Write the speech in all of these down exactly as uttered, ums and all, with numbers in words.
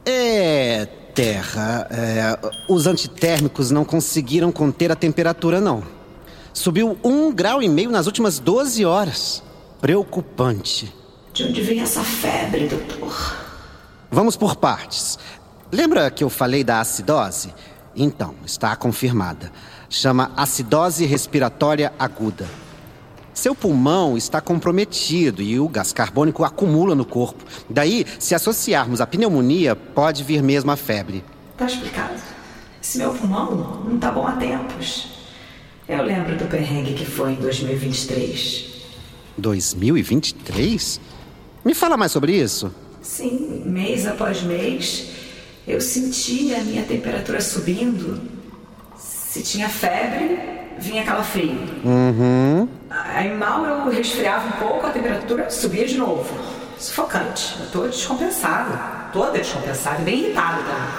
É, Terra, é, os antitérmicos não conseguiram conter a temperatura, não. Subiu um grau e meio nas últimas doze horas. Preocupante. De onde vem essa febre, doutor? Vamos por partes. Lembra que eu falei da acidose? Então, está confirmada. Chama acidose respiratória aguda. Seu pulmão está comprometido e o gás carbônico acumula no corpo. Daí, se associarmos à pneumonia, pode vir mesmo a febre. Tá explicado. Esse meu pulmão não tá bom há tempos. Eu lembro do perrengue que foi em dois mil e vinte e três. dois mil e vinte e três? Me fala mais sobre isso. Sim, mês após mês, eu sentia a minha temperatura subindo. Se tinha febre, vinha calafrio. Uhum. Aí mal eu resfriava um pouco, a temperatura subia de novo. Sufocante. Eu tô descompensada. Toda descompensada e bem irritada também.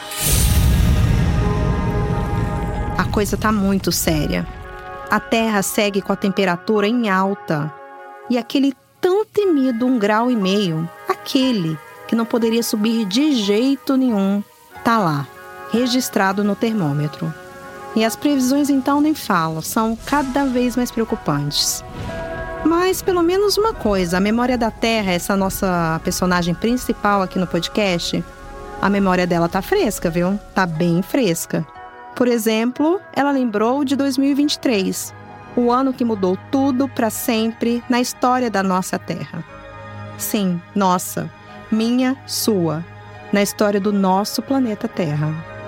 A coisa tá muito séria. A Terra segue com a temperatura em alta. E aquele tão temido um grau e meio, aquele que não poderia subir de jeito nenhum, tá lá, registrado no termômetro. E as previsões então nem falo, são cada vez mais preocupantes. Mas pelo menos uma coisa, a memória da Terra, essa nossa personagem principal aqui no podcast, a memória dela tá fresca, viu? Tá bem fresca. Por exemplo, ela lembrou de dois mil e vinte e três, o ano que mudou tudo para sempre na história da nossa Terra. Sim, nossa, minha, sua, na história do nosso planeta Terra.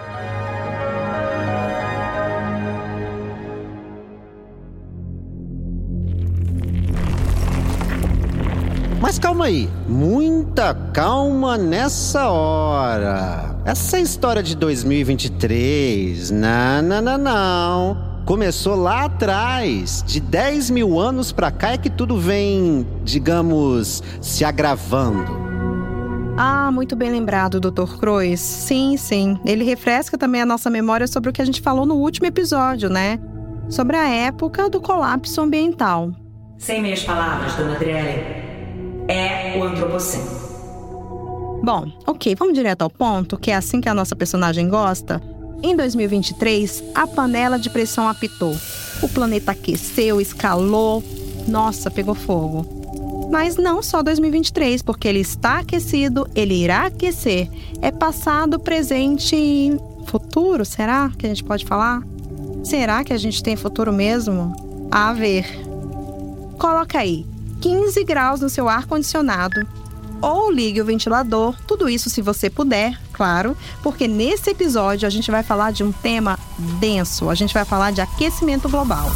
Mas calma aí, muita calma nessa hora. Essa história de dois mil e vinte e três, não, não, não, não. Começou lá atrás, de dez mil anos pra cá é que tudo vem, digamos, se agravando. Ah, muito bem lembrado, doutor Cruz. Sim, sim. Ele refresca também a nossa memória sobre o que a gente falou no último episódio, né? Sobre a época do colapso ambiental. Sem meias palavras, dona Adriele, é o antropoceno. Bom, ok, vamos direto ao ponto, que é assim que a nossa personagem gosta. Em dois mil e vinte e três, a panela de pressão apitou. O planeta aqueceu, escalou. Nossa, pegou fogo. Mas não só dois mil e vinte e três, porque ele está aquecido, ele irá aquecer. É passado, presente e futuro, será que a gente pode falar? Será que a gente tem futuro mesmo? A ver. Coloca aí quinze graus no seu ar-condicionado. Ou ligue o ventilador, tudo isso se você puder, claro, porque nesse episódio a gente vai falar de um tema denso, a gente vai falar de aquecimento global.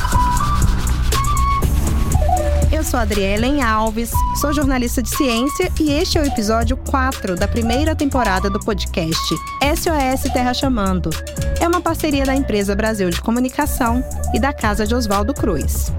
Eu sou a Adriele Alves, sou jornalista de ciência e este é o episódio quatro da primeira temporada do podcast S O S Terra Chamando. É uma parceria da Empresa Brasil de Comunicação e da Casa de Oswaldo Cruz.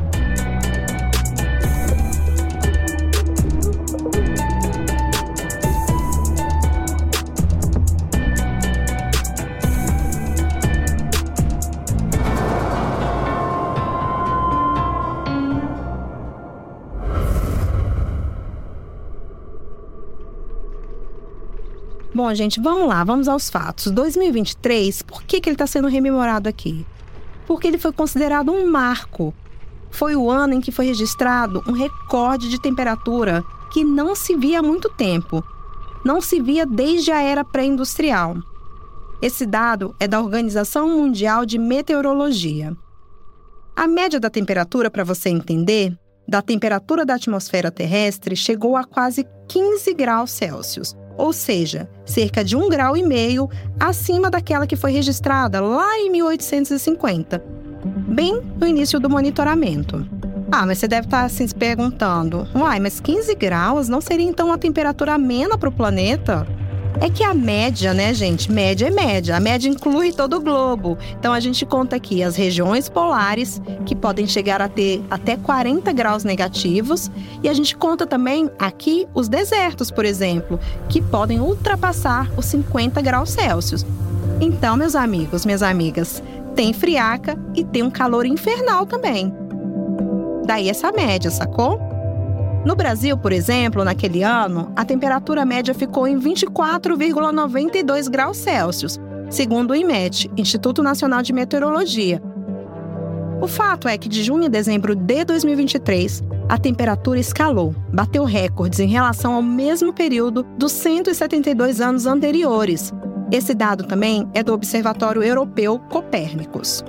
Bom, gente, vamos lá, vamos aos fatos. dois mil e vinte e três, por que que ele está sendo rememorado aqui? Porque ele foi considerado um marco. Foi o ano em que foi registrado um recorde de temperatura que não se via há muito tempo. Não se via desde a era pré-industrial. Esse dado é da Organização Mundial de Meteorologia. A média da temperatura, para você entender, da temperatura da atmosfera terrestre chegou a quase quinze graus Celsius. Ou seja, cerca de um grau e meio acima daquela que foi registrada lá em mil oitocentos e cinquenta, bem no início do monitoramento. Ah, mas você deve estar assim, se perguntando, uai, mas quinze graus não seria então uma temperatura amena para o planeta? É que a média, né, gente? Média é média. A média inclui todo o globo. Então, a gente conta aqui as regiões polares, que podem chegar a ter até quarenta graus negativos. E a gente conta também aqui os desertos, por exemplo, que podem ultrapassar os cinquenta graus Celsius. Então, meus amigos, minhas amigas, tem friaca e tem um calor infernal também. Daí essa média, sacou? No Brasil, por exemplo, naquele ano, a temperatura média ficou em vinte e quatro vírgula noventa e dois graus Celsius, segundo o IMET, Instituto Nacional de Meteorologia. O fato é que de junho a dezembro de dois mil e vinte e três, a temperatura escalou, bateu recordes em relação ao mesmo período dos cento e setenta e dois anos anteriores. Esse dado também é do Observatório Europeu Copérnicos.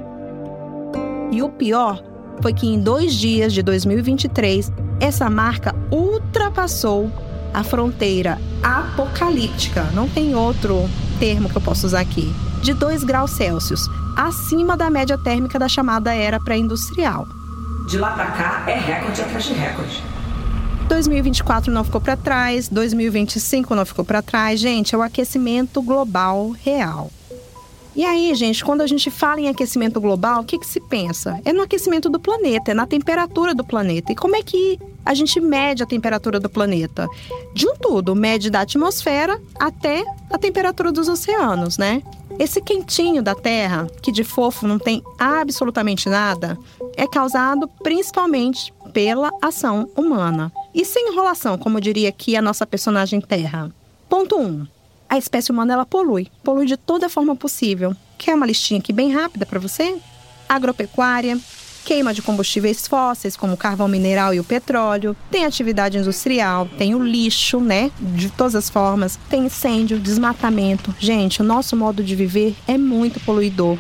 E o pior foi que em dois dias de dois mil e vinte e três, essa marca ultrapassou a fronteira apocalíptica, não tem outro termo que eu possa usar aqui, de dois graus Celsius, acima da média térmica da chamada era pré-industrial. De lá para cá é recorde atrás de recorde. dois mil e vinte e quatro não ficou para trás, dois mil e vinte e cinco não ficou para trás. Gente, é o aquecimento global real. E aí, gente, quando a gente fala em aquecimento global, o que, que se pensa? É no aquecimento do planeta, é na temperatura do planeta. E como é que a gente mede a temperatura do planeta? De um tudo, mede da atmosfera até a temperatura dos oceanos, né? Esse quentinho da Terra, que de fofo não tem absolutamente nada, é causado principalmente pela ação humana. E sem enrolação, como diria aqui a nossa personagem Terra. Ponto um. A espécie humana, ela polui. Polui de toda forma possível. Quer uma listinha aqui bem rápida para você? Agropecuária, queima de combustíveis fósseis, como o carvão mineral e o petróleo. Tem atividade industrial, tem o lixo, né? De todas as formas. Tem incêndio, desmatamento. Gente, o nosso modo de viver é muito poluidor.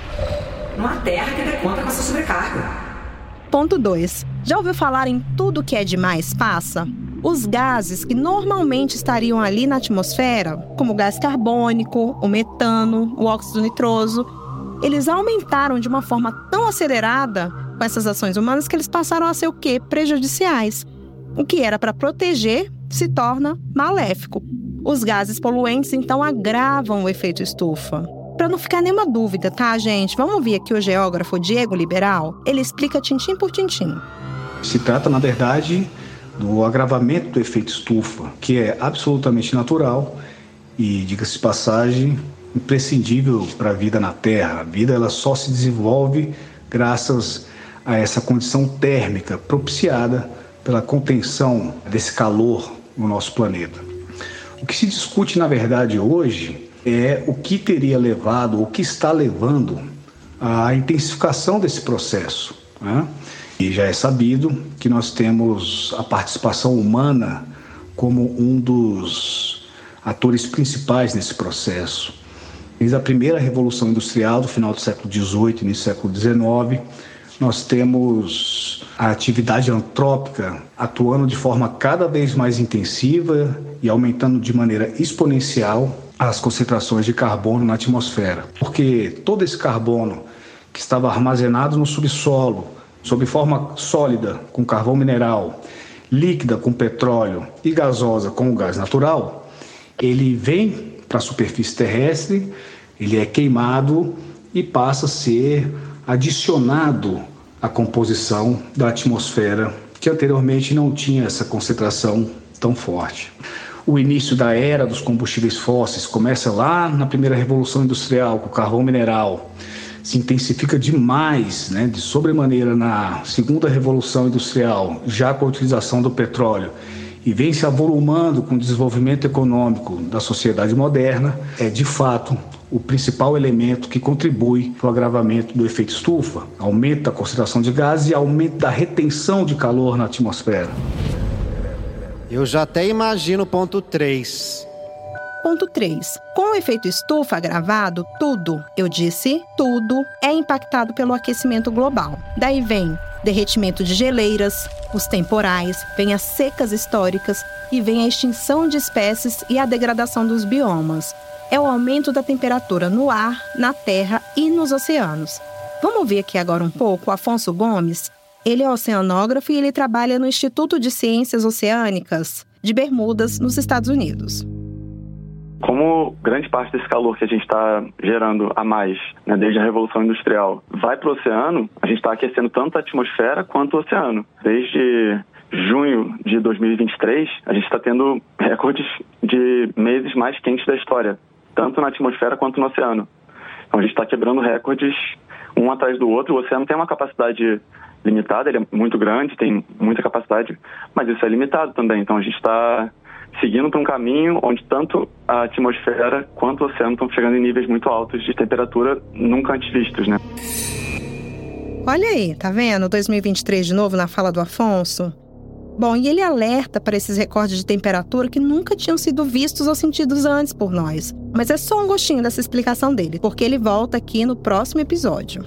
Não há terra que dê conta com essa sobrecarga. Ponto dois. Já ouviu falar em tudo que é demais passa? Os gases que normalmente estariam ali na atmosfera, como o gás carbônico, o metano, o óxido nitroso, eles aumentaram de uma forma tão acelerada com essas ações humanas que eles passaram a ser o quê? Prejudiciais. O que era para proteger se torna maléfico. Os gases poluentes, então, agravam o efeito estufa. Para não ficar nenhuma dúvida, tá, gente? Vamos ouvir aqui o geógrafo Diego Liberal. Ele explica tintim por tintim. Se trata, na verdade, do agravamento do efeito estufa, que é absolutamente natural e, diga-se de passagem, imprescindível para a vida na Terra. A vida ela só se desenvolve graças a essa condição térmica propiciada pela contenção desse calor no nosso planeta. O que se discute, na verdade, hoje é o que teria levado, o que está levando à intensificação desse processo, né? E já é sabido que nós temos a participação humana como um dos atores principais nesse processo. Desde a primeira Revolução Industrial, do final do século dezoito, início do século dezenove, nós temos a atividade antrópica atuando de forma cada vez mais intensiva e aumentando de maneira exponencial as concentrações de carbono na atmosfera. Porque todo esse carbono que estava armazenado no subsolo, sob forma sólida com carvão mineral, líquida com petróleo e gasosa com o gás natural, ele vem para a superfície terrestre, ele é queimado e passa a ser adicionado à composição da atmosfera, que anteriormente não tinha essa concentração tão forte. O início da era dos combustíveis fósseis começa lá na primeira Revolução Industrial, com o carvão mineral. Se intensifica demais, né, de sobremaneira na segunda Revolução Industrial, já com a utilização do petróleo, e vem se avolumando com o desenvolvimento econômico da sociedade moderna, é de fato o principal elemento que contribui para o agravamento do efeito estufa, aumento da concentração de gases e aumento da retenção de calor na atmosfera. Eu já até imagino o ponto três. Ponto três. Com o efeito estufa agravado, tudo, eu disse, tudo é impactado pelo aquecimento global. Daí vem derretimento de geleiras, os temporais, vem as secas históricas e vem a extinção de espécies e a degradação dos biomas. É o aumento da temperatura no ar, na terra e nos oceanos. Vamos ver aqui agora um pouco o Afonso Gomes. Ele é oceanógrafo e ele trabalha no Instituto de Ciências Oceânicas de Bermudas, nos Estados Unidos. Como grande parte desse calor que a gente está gerando a mais, né, desde a Revolução Industrial, vai para o oceano, a gente está aquecendo tanto a atmosfera quanto o oceano. Desde junho de dois mil e vinte e três, a gente está tendo recordes de meses mais quentes da história, tanto na atmosfera quanto no oceano. Então a gente está quebrando recordes um atrás do outro. O oceano tem uma capacidade limitado, ele é muito grande, tem muita capacidade, mas isso é limitado também. Então a gente está seguindo para um caminho onde tanto a atmosfera quanto o oceano estão chegando em níveis muito altos de temperatura nunca antes vistos, né? Olha aí, tá vendo? dois mil e vinte e três de novo na fala do Afonso. Bom, e ele alerta para esses recordes de temperatura que nunca tinham sido vistos ou sentidos antes por nós. Mas é só um gostinho dessa explicação dele, porque ele volta aqui no próximo episódio.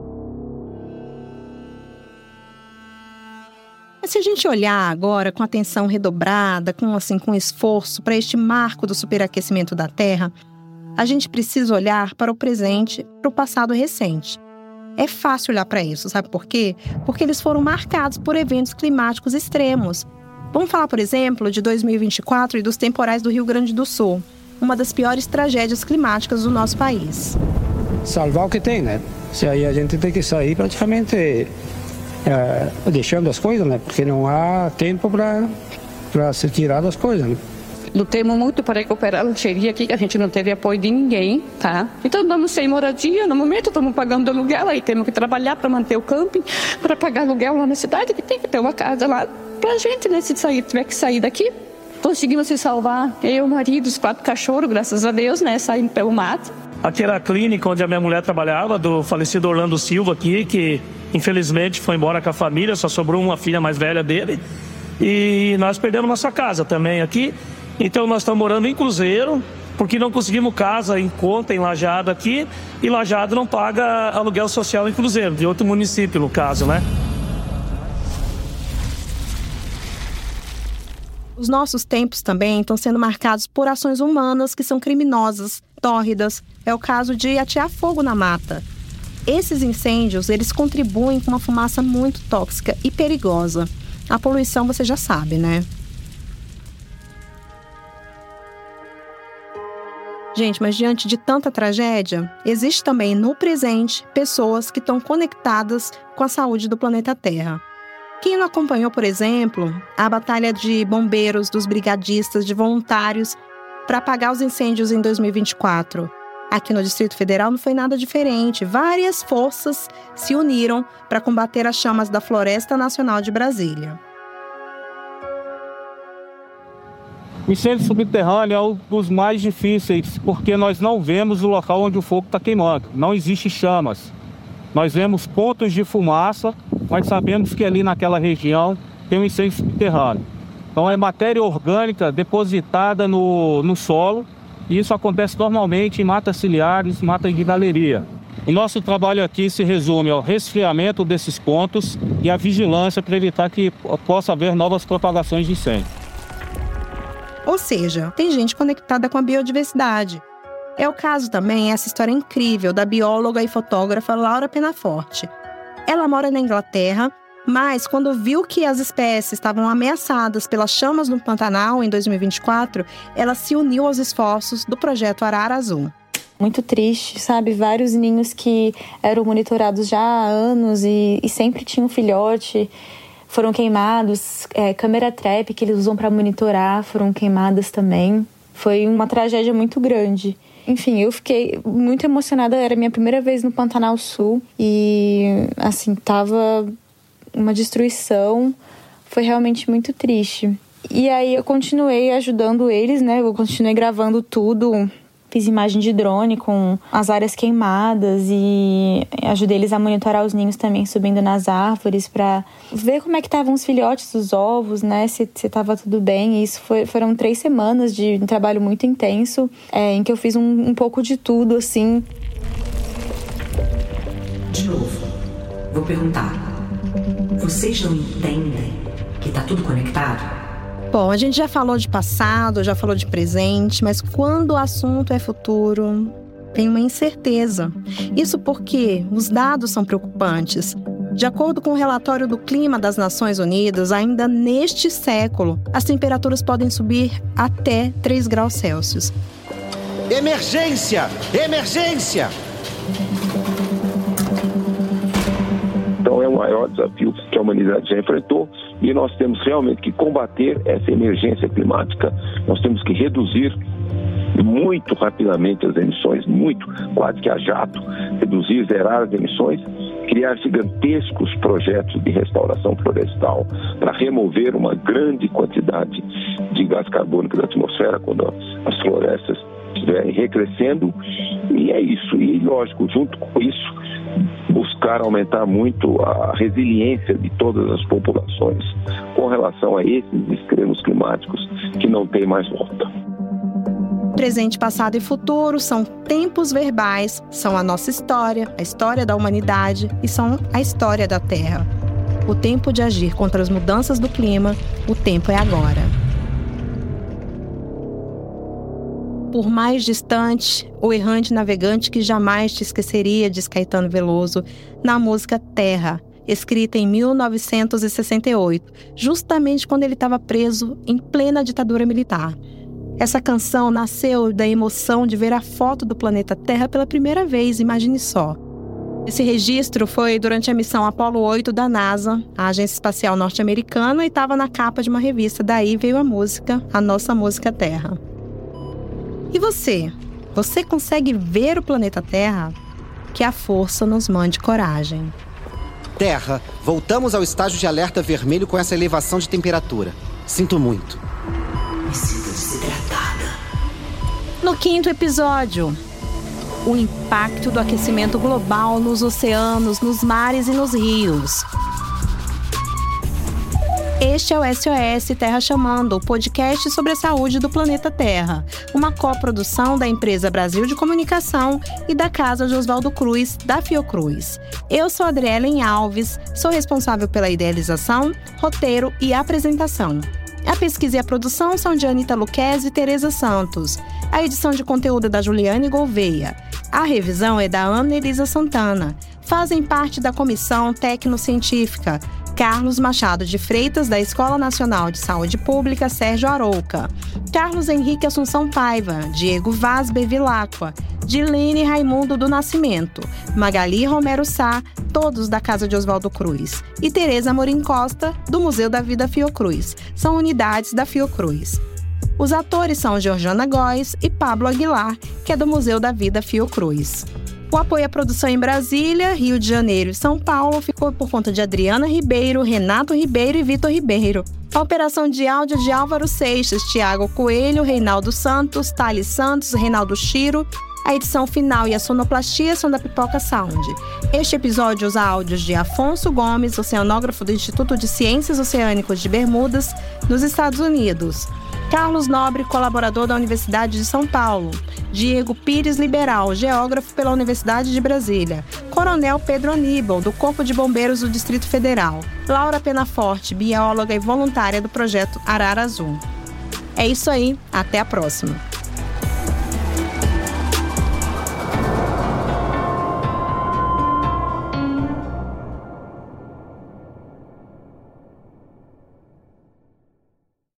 Mas se a gente olhar agora com atenção redobrada, com, assim, com esforço para este marco do superaquecimento da Terra, a gente precisa olhar para o presente e para o passado recente. É fácil olhar para isso, sabe por quê? Porque eles foram marcados por eventos climáticos extremos. Vamos falar, por exemplo, de dois mil e vinte e quatro e dos temporais do Rio Grande do Sul, uma das piores tragédias climáticas do nosso país. Salvar o que tem, né? Se aí a gente tem que sair praticamente é, deixando as coisas, né? Porque não há tempo para se tirar das coisas, né? Lutemos muito para recuperar a lancheria aqui, que a gente não teve apoio de ninguém, tá? Então estamos sem moradia, no momento estamos pagando aluguel, aí temos que trabalhar para manter o camping, para pagar aluguel lá na cidade, que tem que ter uma casa lá pra gente, né? Se sair, tiver que sair daqui, conseguimos se salvar. Eu, o marido, os quatro cachorros, graças a Deus, né? Saindo pelo mato. Aqui era a clínica onde a minha mulher trabalhava, do falecido Orlando Silva aqui, que infelizmente foi embora com a família, só sobrou uma filha mais velha dele. E nós perdemos nossa casa também aqui. Então nós estamos morando em Cruzeiro, porque não conseguimos casa em conta, em Lajeado aqui, e Lajeado não paga aluguel social em Cruzeiro, de outro município no caso, né? Os nossos tempos também estão sendo marcados por ações humanas que são criminosas, tórridas. É o caso de atear fogo na mata. Esses incêndios, eles contribuem com uma fumaça muito tóxica e perigosa. A poluição você já sabe, né? Gente, mas diante de tanta tragédia, existe também no presente pessoas que estão conectadas com a saúde do planeta Terra. Quem não acompanhou, por exemplo, a batalha de bombeiros, dos brigadistas, de voluntários para apagar os incêndios em dois mil e vinte e quatro? Aqui no Distrito Federal não foi nada diferente. Várias forças se uniram para combater as chamas da Floresta Nacional de Brasília. O incêndio subterrâneo é um dos mais difíceis, porque nós não vemos o local onde o fogo está queimando. Não existe chamas. Nós vemos pontos de fumaça, mas sabemos que ali naquela região tem um incêndio subterrâneo. Então é matéria orgânica depositada no, no solo, e isso acontece normalmente em matas ciliares, matas de galeria. O nosso trabalho aqui se resume ao resfriamento desses pontos e à vigilância para evitar que possa haver novas propagações de incêndio. Ou seja, tem gente conectada com a biodiversidade. É o caso também, essa história incrível da bióloga e fotógrafa Laura Penaforte. Ela mora na Inglaterra, mas quando viu que as espécies estavam ameaçadas pelas chamas no Pantanal em dois mil e vinte e quatro, ela se uniu aos esforços do projeto Arara Azul. Muito triste, sabe? Vários ninhos que eram monitorados já há anos e, e sempre tinham filhote. Foram queimados, é, câmera trap que eles usam para monitorar foram queimadas também. Foi uma tragédia muito grande. Enfim, eu fiquei muito emocionada, era a minha primeira vez no Pantanal Sul e, assim, tava uma destruição, foi realmente muito triste. E aí eu continuei ajudando eles, né, eu continuei gravando tudo. Fiz imagem de drone com as áreas queimadas e ajudei eles a monitorar os ninhos também, subindo nas árvores para ver como é que estavam os filhotes, os ovos, né? Se estava tudo bem. E isso foi, foram três semanas de um trabalho muito intenso, é, em que eu fiz um, um pouco de tudo, assim. De novo, vou perguntar. Vocês não entendem que tá tudo conectado? Bom, a gente já falou de passado, já falou de presente, mas quando o assunto é futuro, tem uma incerteza. Isso porque os dados são preocupantes. De acordo com o relatório do Clima das Nações Unidas, ainda neste século, as temperaturas podem subir até três graus Celsius. Emergência! Emergência! Então é o maior desafio que a humanidade já enfrentou e nós temos realmente que combater essa emergência climática. Nós temos que reduzir muito rapidamente as emissões, muito, quase que a jato, reduzir, zerar as emissões, criar gigantescos projetos de restauração florestal para remover uma grande quantidade de gás carbônico da atmosfera quando as florestas estiverem recrescendo. E é isso. E, lógico, junto com isso, buscar aumentar muito a resiliência de todas as populações com relação a esses extremos climáticos que não têm mais volta. Presente, passado e futuro são tempos verbais, são a nossa história, a história da humanidade e são a história da Terra. O tempo de agir contra as mudanças do clima, o tempo é agora. Por mais distante, o errante navegante que jamais te esqueceria, diz Caetano Veloso, na música Terra, escrita em mil novecentos e sessenta e oito, justamente quando ele estava preso em plena ditadura militar. Essa canção nasceu da emoção de ver a foto do planeta Terra pela primeira vez, imagine só. Esse registro foi durante a missão Apollo oito da NASA, a agência espacial norte-americana, e estava na capa de uma revista. Daí veio a música, a nossa música Terra. E você? Você consegue ver o planeta Terra? Que a força nos mande coragem. Terra, voltamos ao estágio de alerta vermelho com essa elevação de temperatura. Sinto muito. Me sinto desidratada. No quinto episódio, o impacto do aquecimento global nos oceanos, nos mares e nos rios. Este é o S O S Terra Chamando, o podcast sobre a saúde do planeta Terra, uma coprodução da empresa Brasil de Comunicação e da Casa de Oswaldo Cruz, da Fiocruz. Eu sou Adrielen Alves, sou responsável pela idealização, roteiro e apresentação. A pesquisa e a produção são de Anitta Luquezzi e Tereza Santos. A edição de conteúdo é da Juliane Gouveia. A revisão é da Ana Elisa Santana. Fazem parte da comissão tecnocientífica Carlos Machado de Freitas, da Escola Nacional de Saúde Pública Sérgio Arouca, Carlos Henrique Assunção Paiva, Diego Vaz Bevilacqua, Dilene Raimundo do Nascimento, Magali Romero Sá, todos da Casa de Oswaldo Cruz, e Tereza Amorim Costa, do Museu da Vida Fiocruz. São unidades da Fiocruz. Os atores são Georgiana Góes e Pablo Aguilar, que é do Museu da Vida Fiocruz. O apoio à produção em Brasília, Rio de Janeiro e São Paulo ficou por conta de Adriana Ribeiro, Renato Ribeiro e Vitor Ribeiro. A operação de áudio de Álvaro Seixas, Tiago Coelho, Reinaldo Santos, Thales Santos, Reinaldo Chiro. A edição final e a sonoplastia são da Pipoca Sound. Este episódio usa áudios de Afonso Gomes, oceanógrafo do Instituto de Ciências Oceânicas de Bermudas, nos Estados Unidos. Carlos Nobre, colaborador da Universidade de São Paulo. Diego Pires Liberal, geógrafo pela Universidade de Brasília. Coronel Pedro Aníbal, do Corpo de Bombeiros do Distrito Federal. Laura Penaforte, bióloga e voluntária do projeto Arara Azul. É isso aí, até a próxima.